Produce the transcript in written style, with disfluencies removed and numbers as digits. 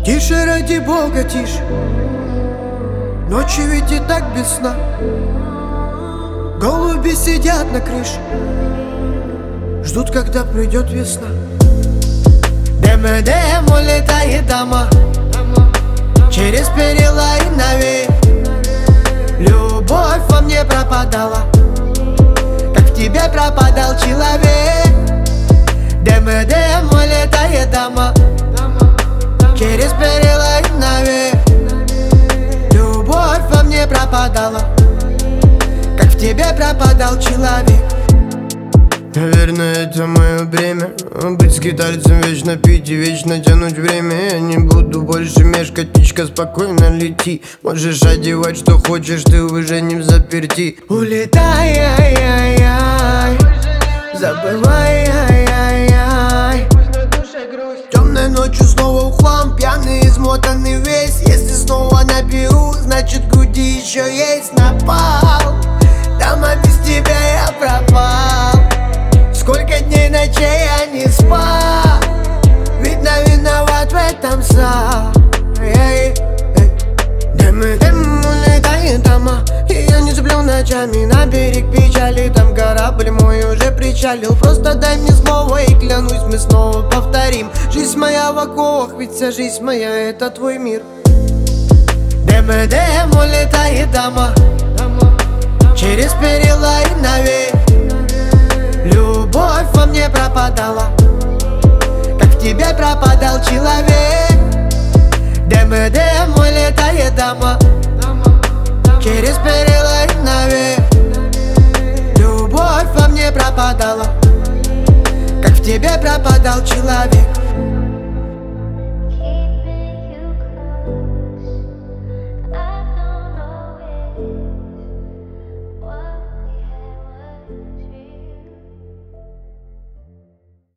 Тише, ради Бога, тише. Ночью ведь и так без сна. Голуби сидят на крыше, ждут, когда придет весна. ДМ улетает дома, через перила и навеи. Любовь во мне пропадала, как в тебе пропадал человек. ДМ улетает дома, через перила и навеи. Любовь во мне пропадала, как в тебе пропадал человек. Наверное, это мое бремя, быть скитальцем, вечно пить и вечно тянуть время. Я не буду больше мешкать, птичка, спокойно лети. Можешь одевать, что хочешь, ты уже не взаперти. Улетай, ай-яй-яй, забывай, ай-яй-яй. Темной ночью снова в хлам, пьяный, измотанный весь. Если снова наберу, значит груди еще есть напал. Дама, без тебя я пропал. Сколько дней, ночей я не спал, видно, виноват в этом сам. ДМ улетает дома, и я не сплю ночами. На берег печали, там корабль мой уже причалил. Просто дай мне слово и клянусь, мы снова повторим. Жизнь моя в оковах, ведь вся жизнь моя — это твой мир. ДМ улетает дома, через перила и навеи. Любовь во мне пропадала, как в тебе пропадал человек. ДМ улетает дома, через перила и навеи. Любовь во мне пропадала, как в тебе пропадал человек.